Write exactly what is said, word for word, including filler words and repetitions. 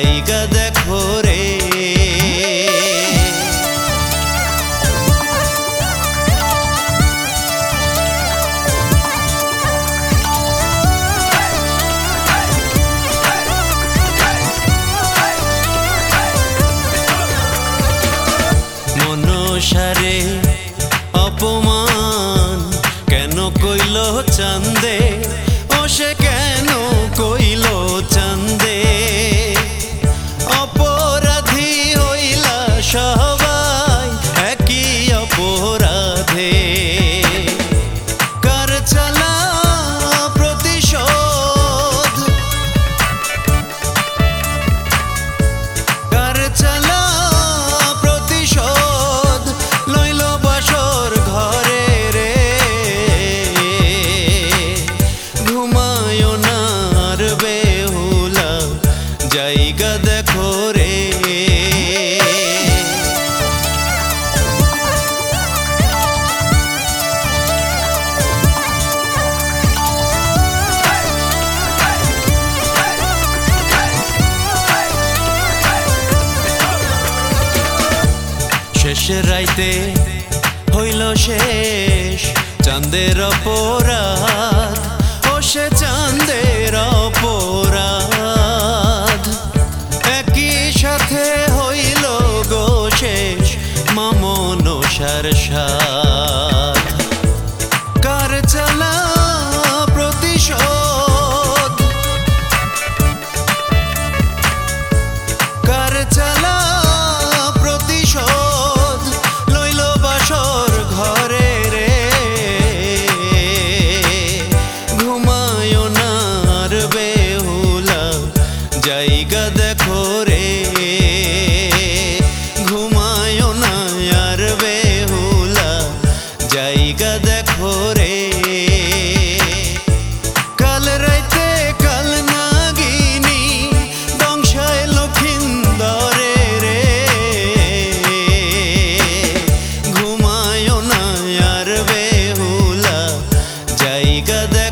জায়গা দেখো রে। মনসারে অপমান কেন কইল চান্দে, ও সে কেন কইল চান্দে। অপরাধী হইলা সবাই একই অপরাধে, কার চালা প্রতিশোধ, কার চালা প্রতিশোধ লইল বাসর ঘরে রে। ঘুমায় না আর বেহুলা জায়গা দেখো রে। শেষ রাইতে হইল শেষ চাঁদের অপরাধ, ও সে চাঁদের অপরাধ। একই সাথে হইল গো শেষ মা মনসার সাথ। কার চালা প্রতিশোধ, কার চালা প্রতিশোধ লইল বাসর ঘরে রে। ঘুমায় না আর বেহুলা জায়গা দেখো রে। ঘুমায় না আর বেহুলা জায়গা দেখো রে। কাল রাইতে কাল নাগিনী দংশায় লক্ষিন্দরে রে। ঘুমায় না আর বেহুলা জায়গা